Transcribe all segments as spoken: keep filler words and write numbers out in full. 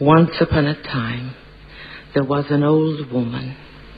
Once upon a time, there was an old woman,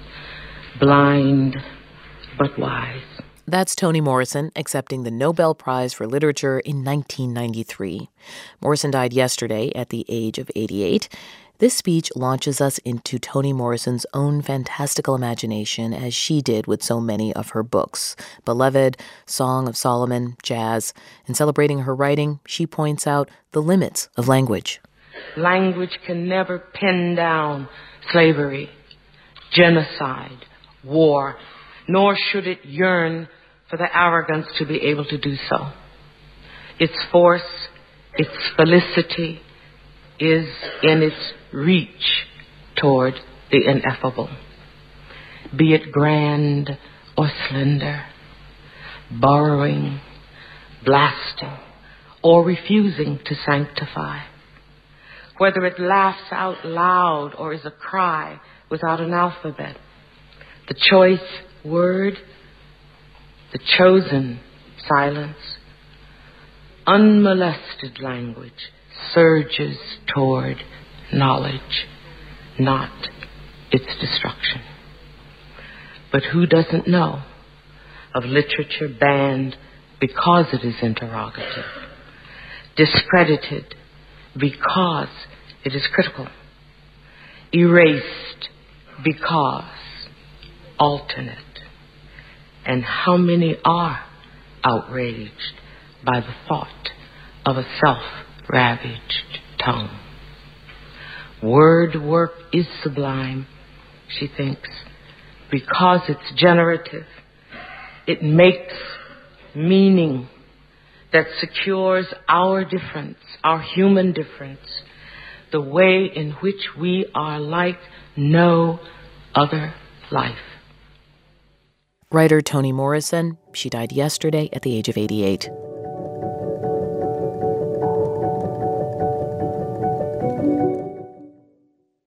blind but wise. That's Toni Morrison accepting the Nobel Prize for Literature in nineteen ninety-three. Morrison died yesterday at the age of eighty-eight. This speech launches us into Toni Morrison's own fantastical imagination, as she did with so many of her books. Beloved, Song of Solomon, Jazz. In celebrating her writing, she points out the limits of language. Language can never pin down slavery, genocide, war, nor should it yearn for the arrogance to be able to do so. Its force, its felicity is in its reach toward the ineffable. Be it grand or slender, borrowing, blasting, or refusing to sanctify. Whether it laughs out loud or is a cry without an alphabet, the choice word, the chosen silence, unmolested language surges toward knowledge, not its destruction. But who doesn't know of literature banned because it is interrogative, discredited because it is critical, erased because alternate? And how many are outraged by the thought of a self-ravaged tongue? Word work is sublime, she thinks, because it's generative. It makes meaning that secures our difference, our human difference, the way in which we are like no other life. Writer Toni Morrison, she died yesterday at the age of eighty-eight.